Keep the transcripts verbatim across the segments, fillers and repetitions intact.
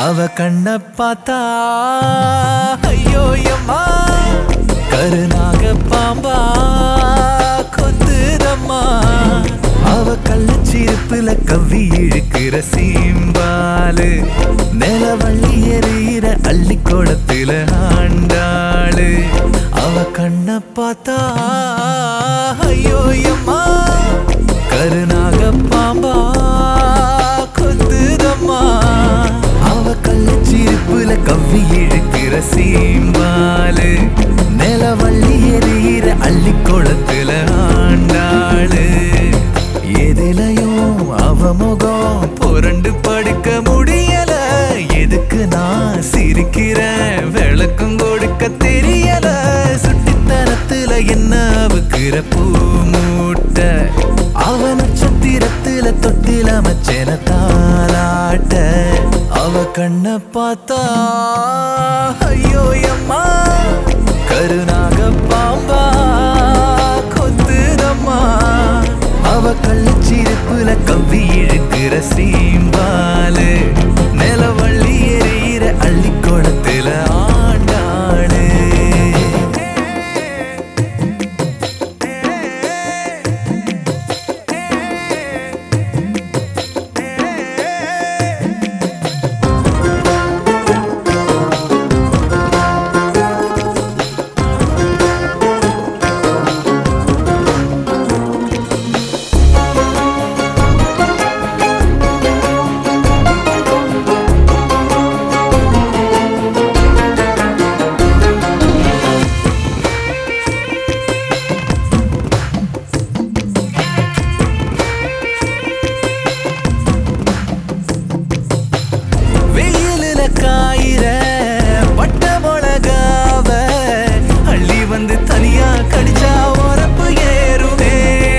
அவ கண்ண பார்த்தா ஐயோ எம்மா கருநாக பாம்பா கொத்துதம்மா. அவ கள்ளச்சிருப்புல கவ்வி இழுக்கிற சீம்பாலு நிலவள்ளி எறிகிற அள்ளி கோலத்துல ஆண்டாளு. அவ கண்ண பார்த்தா ஐயோ எம்மா கருநாக பாம்பா கொத்துதம்மா. அவ கள்ளச்சிருப்புல கவ்வி இழுக்கிற சீம்பாலு நிலவள்ளி எறிகிற அள்ளி கோலத்துல ஆண்டாளு. எதிலையும் அவ முகம் புரண்டு படுக்க முடியல. எதுக்கு நான் சிரிக்கிறேன் விளக்கும் கொடுக்க தெரியல. சுட்டித்தனத்துல என்ன அவுக்கிற பூ மூட்ட அவ நட்சத்திரத்துல தொட்டில மச்சன தாலாட்ட. அவ கண்ண பார்த்தா ஐயோ எம்மா கருநாக பாம்பா கொத்துதம்மா. அவ கள்ளச்சிருப்புல கவ்வி இழுக்கிற சீம்பாலு நிலவள்ளி எறிகிற அள்ளி கோலத்துல ஆண்டாளு. காயிர பட்ட மொளகாவ அள்ளி வந்து தனியா கடிச்சா உரப்பு ஏறுமே.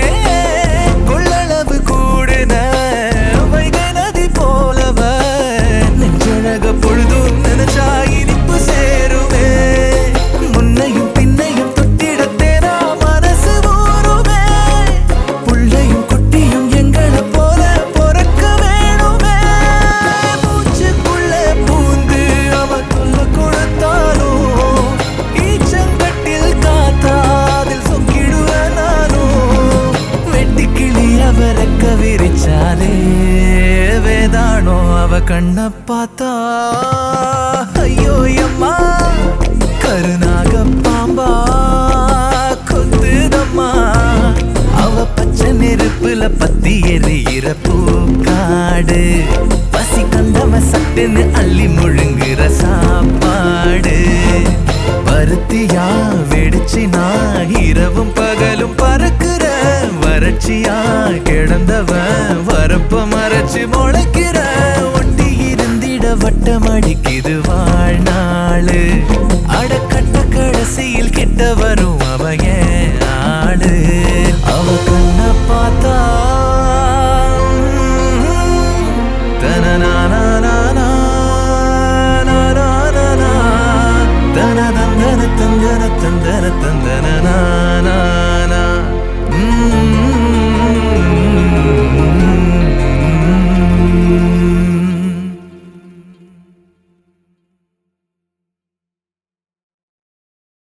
கொள்ளளவு கூடுன வைகை நதி போலவ நெஞ்சழக பொழுதும் நினைச்சா இனிப்பு சேருமே. முன்னையும் பின்னையும் தொட்டிடத்தேனா மனசு ஊருமே. புள்ளையும் குட்டியும் எங்களை போல பொறக்க வேணுமே. மூச்சுக்குள்ள பூந்து அவ கொல்ல கொடுத்தாலும் ஈச்சங்கட்டில் காத்தாதில் சொக்கிடுவேன் நானும். வெட்டி கிளி அவ ரெக்க விரிச்சாலே வேதானோ. அவ கண்ண பார்த்தா ஐயோ எம்மா கருநாக பாம்பா கொத்துதம்மா. அவ பச்சை நெருப்புல பத்தி எறிகிற பூக்காடு பசி கண்டவ சட்டுன்னு அள்ளி முழுங்குற சாப்பாடு. பருத்தியா வெடிச்சினா இரவும் பகலும் பறக்குற வறட்சியா கிடந்தவன் வரப்ப மறைச்சு முளைக்கிற. ஒட்டி இருந்திட வட்டமடிக்குது வாழ்நாளு அடக்கட்ட கடைசியில் கிட்ட வரும்